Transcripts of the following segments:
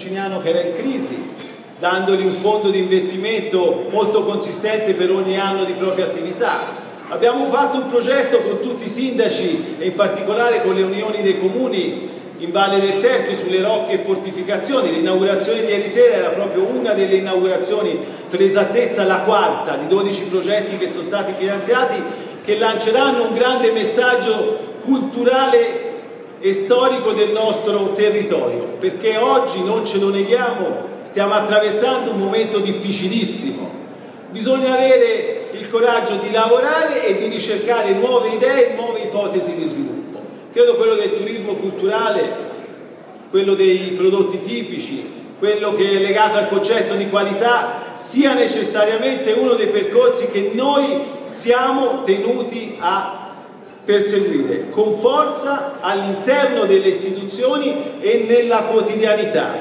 Giustiniano che era in crisi, dandogli un fondo di investimento molto consistente per ogni anno di propria attività. Abbiamo fatto un progetto con tutti i sindaci e in particolare con le unioni dei comuni in Valle del Serchio sulle rocche e fortificazioni. L'inaugurazione di ieri sera era proprio una delle inaugurazioni, per esattezza la quarta di 12 progetti che sono stati finanziati, che lanceranno un grande messaggio culturale e storico del nostro territorio, perché oggi, non ce lo neghiamo, stiamo attraversando un momento difficilissimo. Bisogna avere il coraggio di lavorare e di ricercare nuove idee e nuove ipotesi di sviluppo. Credo quello del turismo culturale, quello dei prodotti tipici, quello che è legato al concetto di qualità, sia necessariamente uno dei percorsi che noi siamo tenuti a perseguire con forza all'interno delle istituzioni e nella quotidianità.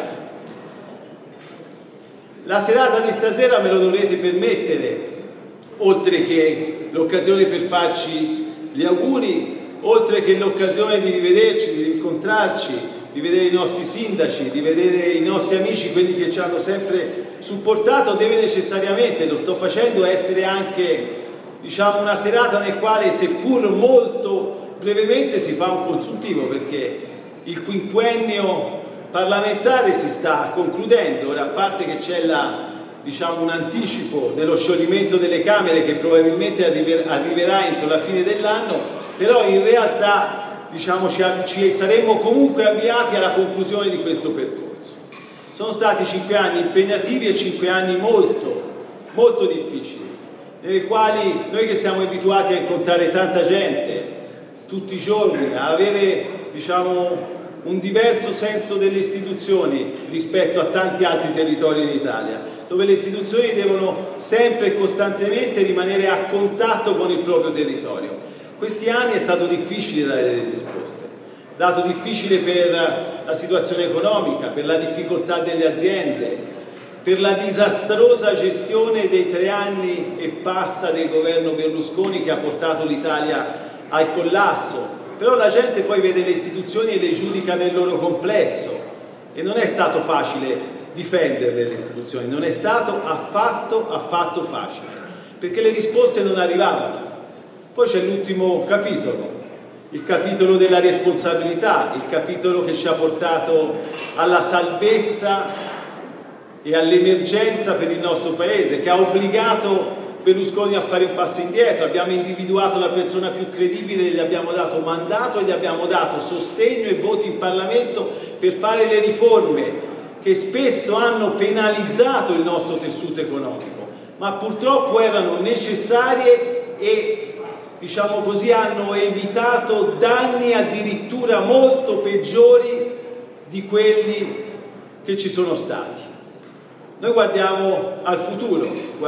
La serata di stasera, me lo dovrete permettere, oltre che l'occasione per farci gli auguri, oltre che l'occasione di rivederci, di rincontrarci, di vedere i nostri sindaci, di vedere i nostri amici, quelli che ci hanno sempre supportato, deve necessariamente, lo sto facendo, essere anche, diciamo, una serata nel quale, seppur molto brevemente, si fa un consuntivo, perché il quinquennio parlamentare si sta concludendo. Ora, a parte che c'è diciamo, un anticipo dello scioglimento delle Camere che probabilmente arriverà entro la fine dell'anno, però in realtà, diciamo, ci saremmo comunque avviati alla conclusione di questo percorso. Sono stati 5 anni impegnativi e 5 anni molto, molto difficili, nei quali noi, che siamo abituati a incontrare tanta gente tutti i giorni, a avere, diciamo, un diverso senso delle istituzioni rispetto a tanti altri territori in Italia, dove le istituzioni devono sempre e costantemente rimanere a contatto con il proprio territorio. Questi anni è stato difficile dare delle risposte, è stato difficile per la situazione economica, per la difficoltà delle aziende, per la disastrosa gestione dei 3 anni e passa del governo Berlusconi, che ha portato l'Italia al collasso. Però la gente poi vede le istituzioni e le giudica nel loro complesso, e non è stato facile difenderle le istituzioni, non è stato affatto facile, perché le risposte non arrivavano. Poi c'è l'ultimo capitolo, il capitolo della responsabilità, il capitolo che ci ha portato alla salvezza e all'emergenza per il nostro Paese, che ha obbligato Berlusconi a fare un passo indietro. Abbiamo individuato la persona più credibile, gli abbiamo dato mandato e gli abbiamo dato sostegno e voti in Parlamento per fare le riforme che spesso hanno penalizzato il nostro tessuto economico, ma purtroppo erano necessarie e, diciamo così, hanno evitato danni addirittura molto peggiori di quelli che ci sono stati. Noi guardiamo al futuro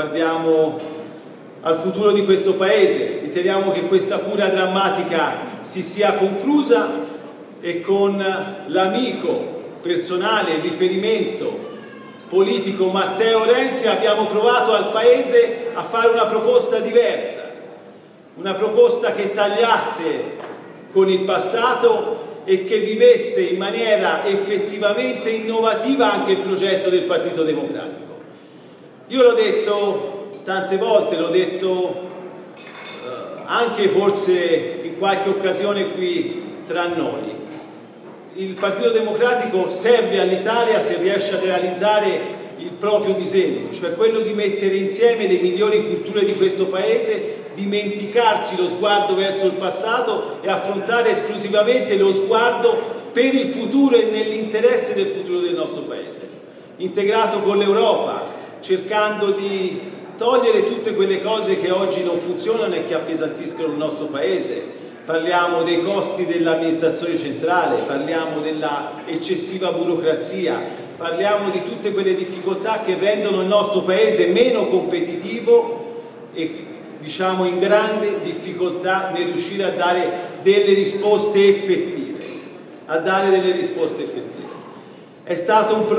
di questo Paese, riteniamo che questa cura drammatica si sia conclusa, e con l'amico personale, il riferimento politico Matteo Renzi abbiamo provato al Paese a fare una proposta diversa, una proposta che tagliasse con il passato e che vivesse in maniera effettivamente innovativa anche il progetto del Partito Democratico. Io l'ho detto tante volte, l'ho detto anche forse in qualche occasione qui tra noi: il Partito Democratico serve all'Italia se riesce a realizzare il proprio disegno, cioè quello di mettere insieme le migliori culture di questo Paese, dimenticarsi lo sguardo verso il passato e affrontare esclusivamente lo sguardo per il futuro e nell'interesse del futuro del nostro Paese, integrato con l'Europa, cercando di togliere tutte quelle cose che oggi non funzionano e che appesantiscono il nostro Paese. Parliamo dei costi dell'amministrazione centrale, parliamo della eccessiva burocrazia, parliamo di tutte quelle difficoltà che rendono il nostro Paese meno competitivo e, diciamo, in grande difficoltà nel riuscire a dare delle risposte effettive. È stato un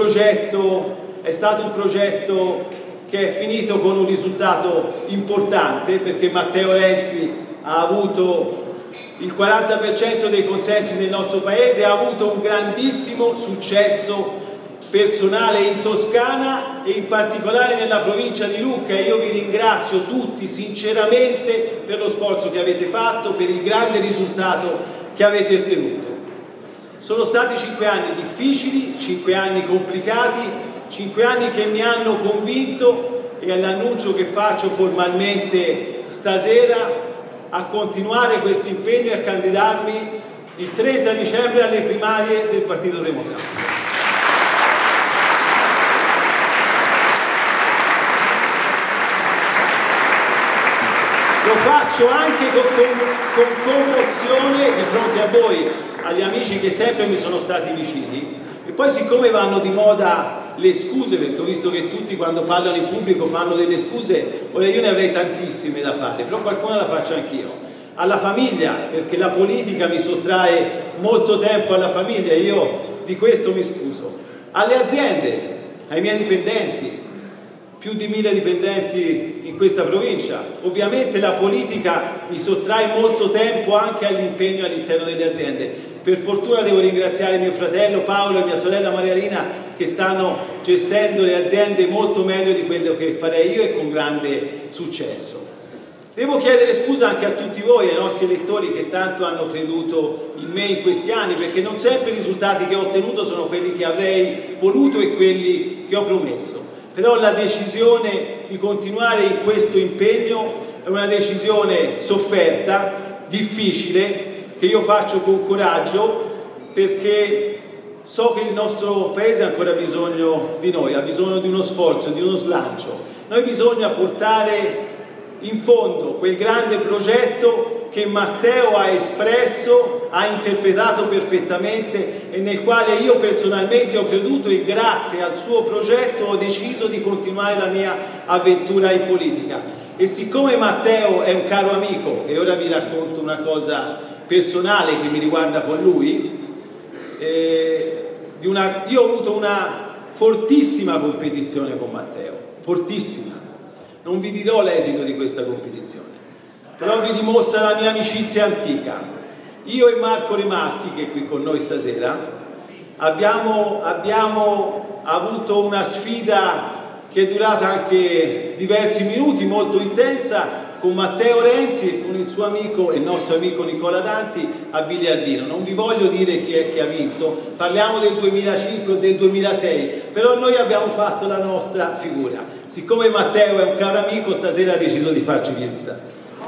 progetto che è finito con un risultato importante, perché Matteo Renzi ha avuto il 40% dei consensi nel nostro Paese, ha avuto un grandissimo successo personale in Toscana e in particolare nella provincia di Lucca, e io vi ringrazio tutti sinceramente per lo sforzo che avete fatto, per il grande risultato che avete ottenuto. Sono stati 5 anni difficili, 5 anni complicati, 5 anni che mi hanno convinto, e all'annuncio che faccio formalmente stasera, a continuare questo impegno e a candidarmi il 30 dicembre alle primarie del Partito Democratico. Lo faccio anche con commozione di fronte a voi, agli amici che sempre mi sono stati vicini. E poi, siccome vanno di moda le scuse, perché ho visto che tutti quando parlano in pubblico fanno delle scuse, ora io ne avrei tantissime da fare, però qualcuna la faccio anch'io. Alla famiglia, perché la politica mi sottrae molto tempo alla famiglia, io di questo mi scuso. Alle aziende, ai miei dipendenti, più di 1000 dipendenti in questa provincia. Ovviamente la politica mi sottrae molto tempo anche all'impegno all'interno delle aziende. Per fortuna devo ringraziare mio fratello Paolo e mia sorella Marialina, che stanno gestendo le aziende molto meglio di quello che farei io e con grande successo. Devo chiedere scusa anche a tutti voi, ai nostri elettori che tanto hanno creduto in me in questi anni, perché non sempre i risultati che ho ottenuto sono quelli che avrei voluto e quelli che ho promesso. Però la decisione di continuare in questo impegno è una decisione sofferta, difficile, che io faccio con coraggio, perché so che il nostro Paese ha ancora bisogno di noi, ha bisogno di uno sforzo, di uno slancio. Noi bisogna portare in fondo quel grande progetto che Matteo ha espresso, ha interpretato perfettamente e nel quale io personalmente ho creduto, e grazie al suo progetto ho deciso di continuare la mia avventura in politica. E siccome Matteo è un caro amico, e ora vi racconto una cosa personale che mi riguarda con lui, io ho avuto una fortissima competizione con Matteo, fortissima. Non vi dirò l'esito di questa competizione, però vi dimostra la mia amicizia antica. Io e Marco Remaschi, che è qui con noi stasera, abbiamo avuto una sfida che è durata anche diversi minuti, molto intensa, con Matteo Renzi e con il suo amico e il nostro amico Nicola Danti a Biliardino. Non vi voglio dire chi è che ha vinto, parliamo del 2005 o del 2006, però noi abbiamo fatto la nostra figura. Siccome Matteo è un caro amico, stasera ha deciso di farci visita.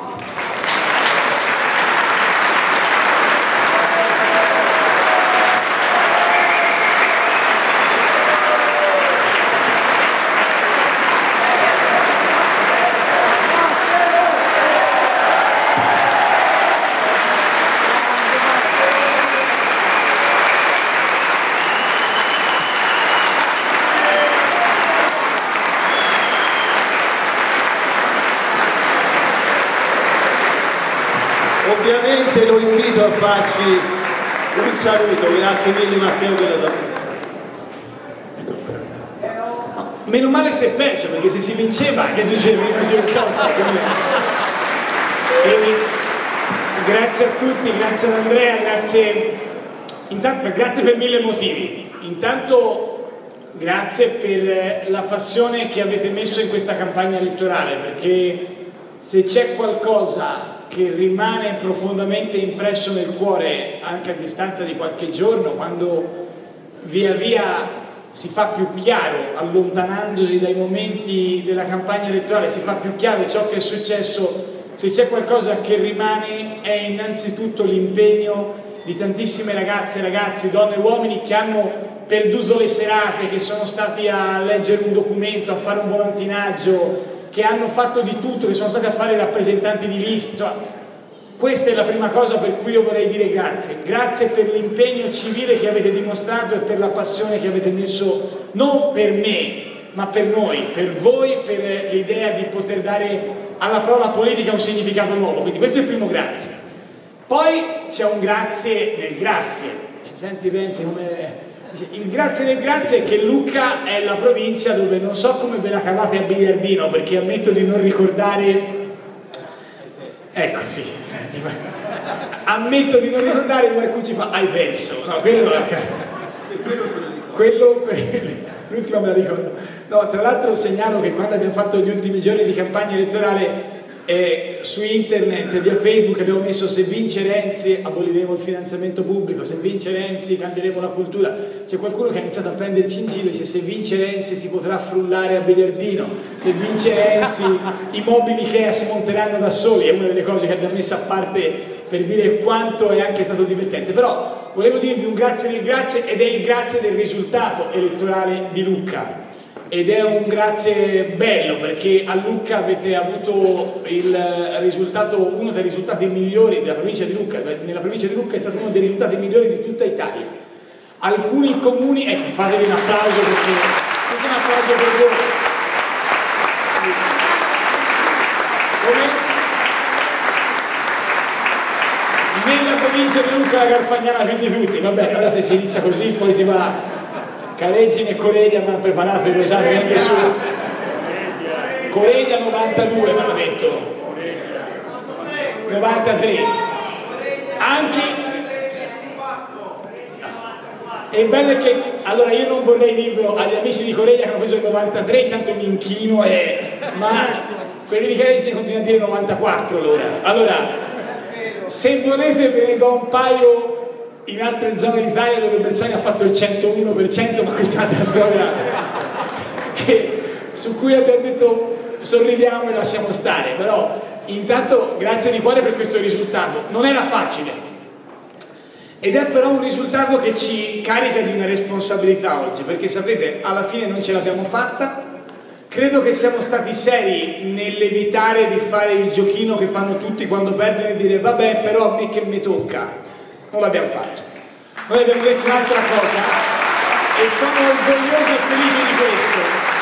Ovviamente lo invito a farci un saluto, grazie mille Matteo per la tua presenza. Meno male se è perso, perché se si vinceva, che succedeva? Grazie a tutti, grazie ad Andrea, grazie per 1000 motivi. Intanto grazie per la passione che avete messo in questa campagna elettorale, perché se c'è qualcosa che rimane profondamente impresso nel cuore anche a distanza di qualche giorno, quando via via si fa più chiaro, allontanandosi dai momenti della campagna elettorale, si fa più chiaro ciò che è successo, se c'è qualcosa che rimane è innanzitutto l'impegno di tantissime ragazze, ragazzi, donne e uomini che hanno perduto le serate, che sono stati a leggere un documento, a fare un volantinaggio, che hanno fatto di tutto, che sono stati a fare i rappresentanti di lista. Insomma, questa è la prima cosa per cui io vorrei dire grazie. Grazie per l'impegno civile che avete dimostrato e per la passione che avete messo, non per me, ma per noi, per voi, per l'idea di poter dare alla parola politica un significato nuovo. Quindi questo è il primo grazie. Poi c'è un grazie nel grazie. Ci senti Renzi come... Il grazie del grazie è che Lucca è la provincia dove non so come ve la cavate a biliardino, perché ammetto di non ricordare, ecco sì, ammetto di non ricordare, qualcuno ci fa hai perso, no, quello l'ultimo me la ricordo. No, tra l'altro segnalo che quando abbiamo fatto gli ultimi giorni di campagna elettorale su internet, via Facebook, abbiamo messo: se vince Renzi aboliremo il finanziamento pubblico, se vince Renzi cambieremo la cultura. C'è qualcuno che ha iniziato a prenderci in giro e dice: se vince Renzi si potrà frullare a biliardino, se vince Renzi i mobili Ikea si monteranno da soli. È una delle cose che abbiamo messo a parte per dire quanto è anche stato divertente. Però volevo dirvi un grazie del grazie, ed è il grazie del risultato elettorale di Lucca. Ed è un grazie bello, perché a Lucca avete avuto il risultato, uno dei risultati migliori della provincia di Lucca. Nella provincia di Lucca è stato uno dei risultati migliori di tutta Italia. Alcuni comuni, ecco, fatevi un applauso, perché tutto un applauso per voi. Nella provincia di Lucca la Garfagnana più di tutti. Va bene, ora se si inizia così poi si va. Careggine e Coreglia mi hanno preparato, lo sa, venendo su. Coreglia 92 mi hanno detto, 93 anche. E il bello è che, allora, io non vorrei dirlo agli amici di Coreglia che hanno preso il 93, intanto mi inchino, ma quelli di Careggine continuano a dire 94 allora se volete ve ne do un paio in altre zone d'Italia dove Bersani ha fatto il 101%, ma questa è un'altra storia su cui abbiamo detto sorridiamo e lasciamo stare. Però intanto grazie di cuore per questo risultato. Non era facile, ed è però un risultato che ci carica di una responsabilità oggi, perché sapete, alla fine non ce l'abbiamo fatta. Credo che siamo stati seri nell'evitare di fare il giochino che fanno tutti quando perdono e dire vabbè, però a me che mi tocca. Non l'abbiamo fatto. Noi abbiamo detto un'altra cosa e sono orgoglioso e felice di questo.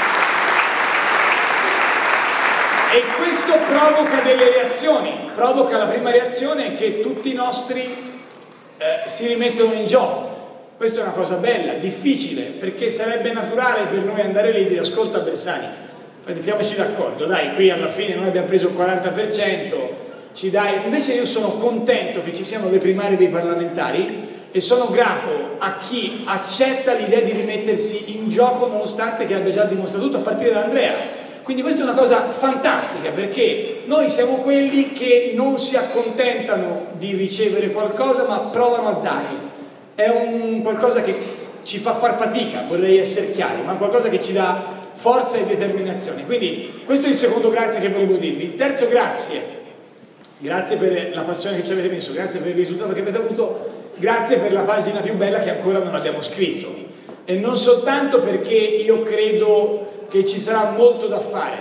E questo provoca delle reazioni. Provoca, la prima reazione è che tutti i nostri si rimettono in gioco. Questa è una cosa bella, difficile, perché sarebbe naturale per noi andare lì e dire: ascolta Bersani, mettiamoci d'accordo, dai, qui alla fine noi abbiamo preso il 40%, ci dai. Invece io sono contento che ci siano le primarie dei parlamentari e sono grato a chi accetta l'idea di rimettersi in gioco nonostante che abbia già dimostrato tutto, a partire da Andrea. Quindi questa è una cosa fantastica, perché noi siamo quelli che non si accontentano di ricevere qualcosa ma provano a dare. È un qualcosa che ci fa far fatica, vorrei essere chiaro, ma qualcosa che ci dà forza e determinazione. Quindi questo è il secondo grazie che volevo dirvi. Il terzo grazie per la passione che ci avete messo, grazie per il risultato che avete avuto, grazie per la pagina più bella che ancora non abbiamo scritto. E non soltanto perché io credo che ci sarà molto da fare.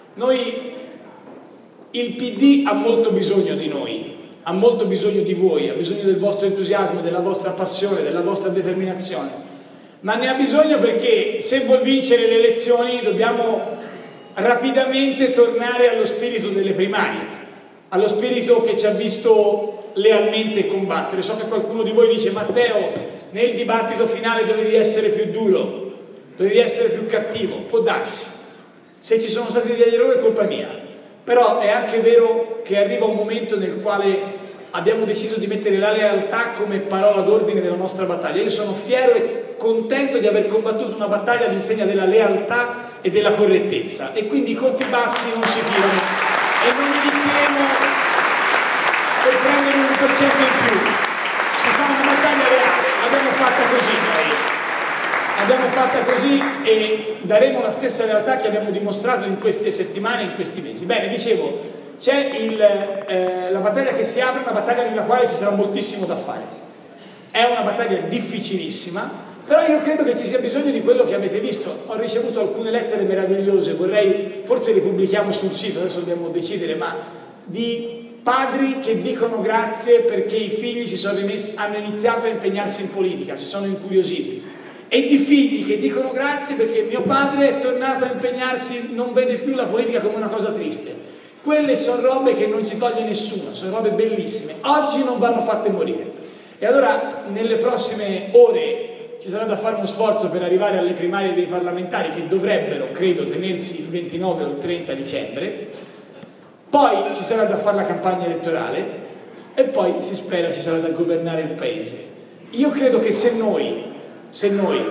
Il PD ha molto bisogno di noi, ha molto bisogno di voi, ha bisogno del vostro entusiasmo, della vostra passione, della vostra determinazione, ma ne ha bisogno perché se vuol vincere le elezioni dobbiamo rapidamente tornare allo spirito delle primarie, allo spirito che ci ha visto lealmente combattere. So che qualcuno di voi dice: Matteo, nel dibattito finale dovevi essere più duro, dovevi essere più cattivo. Può darsi, se ci sono stati degli errori è colpa mia, però è anche vero che arriva un momento nel quale abbiamo deciso di mettere la lealtà come parola d'ordine della nostra battaglia. Io sono fiero e contento di aver combattuto una battaglia all'insegna della lealtà e della correttezza, e quindi i colpi bassi non si tirano e non inizieremo per prendere un % in più. Si fa una battaglia leale, l'abbiamo fatta così noi. Abbiamo fatta così e daremo la stessa realtà che abbiamo dimostrato in queste settimane, in questi mesi. Bene, dicevo, c'è la battaglia che si apre, una battaglia nella quale ci sarà moltissimo da fare. È una battaglia difficilissima, però io credo che ci sia bisogno di quello che avete visto. Ho ricevuto alcune lettere meravigliose, forse le pubblichiamo sul sito, adesso dobbiamo decidere, ma di padri che dicono grazie perché i figli hanno iniziato a impegnarsi in politica, si sono incuriositi. E di figli che dicono grazie perché mio padre è tornato a impegnarsi, non vede più la politica come una cosa triste. Quelle sono robe che non ci toglie nessuno, sono robe bellissime, oggi non vanno fatte morire. E allora nelle prossime ore ci sarà da fare uno sforzo per arrivare alle primarie dei parlamentari, che dovrebbero, credo, tenersi il 29 o il 30 dicembre, poi ci sarà da fare la campagna elettorale e poi si spera ci sarà da governare il paese. Io credo che se noi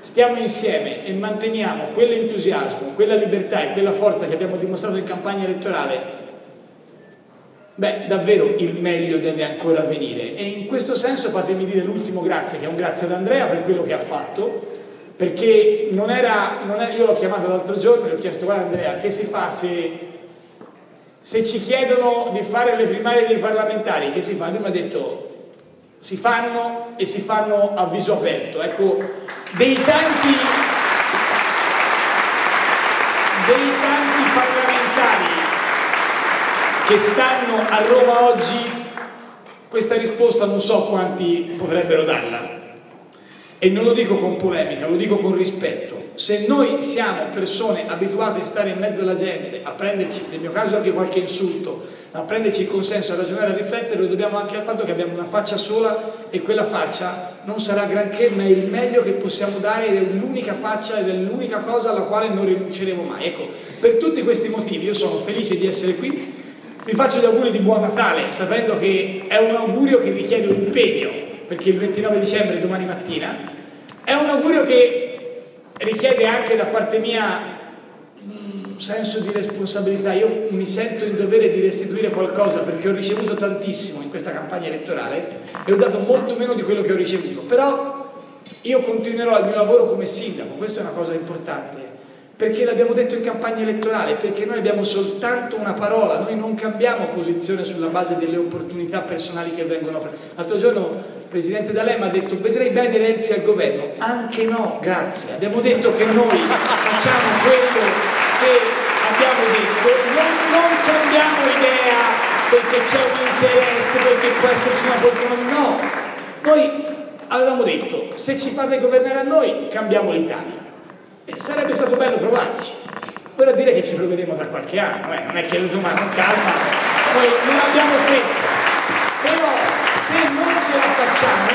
stiamo insieme e manteniamo quell'entusiasmo, quella libertà e quella forza che abbiamo dimostrato in campagna elettorale, beh, davvero il meglio deve ancora venire. E in questo senso fatemi dire l'ultimo grazie, che è un grazie ad Andrea per quello che ha fatto, perché io l'ho chiamato l'altro giorno e gli ho chiesto: guarda Andrea, che si fa se ci chiedono di fare le primarie dei parlamentari, che si fa? Lui mi ha detto: si fanno, e si fanno a viso aperto. Ecco, dei tanti parlamentari che stanno a Roma oggi, questa risposta non so quanti potrebbero darla. E non lo dico con polemica, lo dico con rispetto. Se noi siamo persone abituate a stare in mezzo alla gente, a prenderci, nel mio caso anche qualche insulto, a prenderci il consenso, a ragionare, a riflettere, lo dobbiamo anche al fatto che abbiamo una faccia sola e quella faccia non sarà granché, ma è il meglio che possiamo dare ed è l'unica faccia ed è l'unica cosa alla quale non rinunceremo mai. Ecco, per tutti questi motivi io sono felice di essere qui. Vi faccio gli auguri di Buon Natale, sapendo che è un augurio che richiede un impegno, perché il 29 dicembre è domani mattina. È un augurio che richiede anche da parte mia un senso di responsabilità. Io mi sento in dovere di restituire qualcosa, perché ho ricevuto tantissimo in questa campagna elettorale e ho dato molto meno di quello che ho ricevuto. Però io continuerò il mio lavoro come sindaco, questa è una cosa importante. Perché l'abbiamo detto in campagna elettorale, perché noi abbiamo soltanto una parola, noi non cambiamo posizione sulla base delle opportunità personali che vengono offerte. L'altro giorno il Presidente D'Alema ha detto: vedrei bene Renzi al governo. Anche no, grazie. Abbiamo detto che noi facciamo quello che abbiamo detto, non cambiamo idea perché c'è un interesse, perché può esserci una opportunità. No, noi avevamo detto: se ci fate governare a noi, cambiamo l'Italia. Sarebbe stato bello provarci. Ora dire che ci proveremo tra qualche anno, non è che insomma con calma, noi non abbiamo fretta. Però se non ce la facciamo,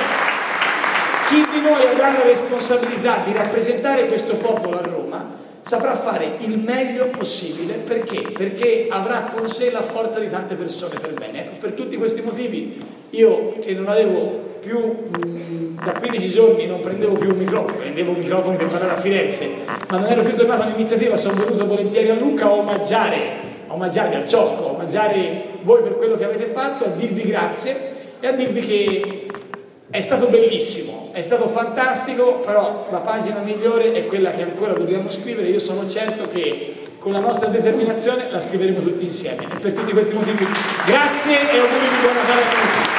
chi di noi avrà la responsabilità di rappresentare questo popolo a Roma saprà fare il meglio possibile. Perché? Perché avrà con sé la forza di tante persone per bene. Ecco, per tutti questi motivi io, che non avevo più da 15 giorni, non prendevo più un microfono, prendevo microfoni per parlare a Firenze, ma non ero più tornato all'iniziativa, sono venuto volentieri a Lucca a omaggiarvi al Ciocco, a omaggiare voi per quello che avete fatto, a dirvi grazie e a dirvi che è stato bellissimo, è stato fantastico, però la pagina migliore è quella che ancora dobbiamo scrivere. Io sono certo che con la nostra determinazione la scriveremo tutti insieme. E per tutti questi motivi grazie e auguri di buon Natale a tutti.